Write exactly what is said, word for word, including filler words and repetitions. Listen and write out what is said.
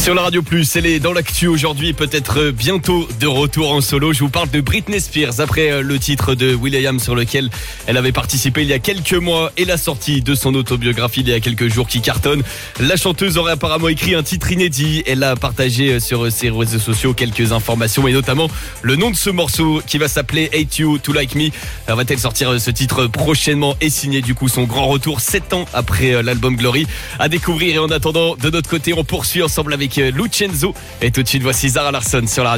Sur la Radio Plus, elle est dans l'actu aujourd'hui, peut-être bientôt de retour en solo. Je vous parle de Britney Spears après le titre de will.i.am sur lequel elle avait participé il y a quelques mois et la sortie de son autobiographie il y a quelques jours qui cartonne. La chanteuse aurait apparemment écrit un titre inédit. Elle a partagé sur ses réseaux sociaux quelques informations et notamment le nom de ce morceau qui va s'appeler Hate You to Like Me. Alors, va-t-elle sortir ce titre prochainement et signer du coup son grand retour sept ans après l'album Glory à découvrir. Et en attendant, de notre côté, on poursuit ensemble avec Lucenzo. Et tout de suite, voici Zara Larsson sur la radio.